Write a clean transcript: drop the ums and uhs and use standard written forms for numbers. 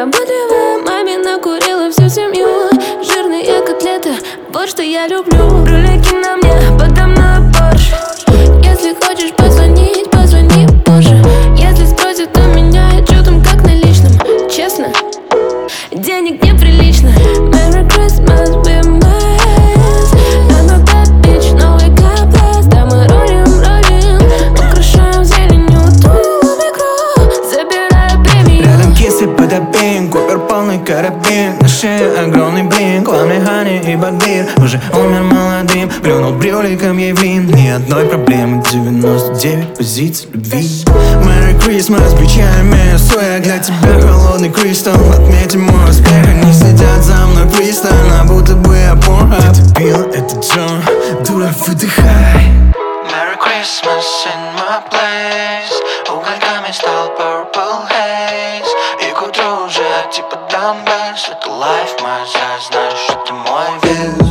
заботливая, маме накурила всю семью. Жирные котлеты, вот что я люблю. Ролики на мне, подо мной Порш. Если хочешь позвонить, позвони позже. Если спросят у меня, чё там как наличным. Честно, денег неприлично. Merry Christmas, be my ass. I'm a bad bitch, новый каплес. Да мы ролим, украшаем зеленью твою игру. Забираю премию. Рядом кисы подобин, купер полный карабин. На шее огромный блин, кламли Хани и Багбир. Уже умер молодым, плюнул брюликом ей в лин. Ни одной проблемы, 99 позиций любви. Merry Christmas, бичами своя для тебя холодный кристалл. Отметим мой успех, они следят за мной пристально, будто бы я порно. Это Билл, это Джон, дура, выдыхай. Merry Christmas in my place. Угольками стал purple haze. И к утру уже типа dumbbells. Это life, моя знаешь, что ты мой вид.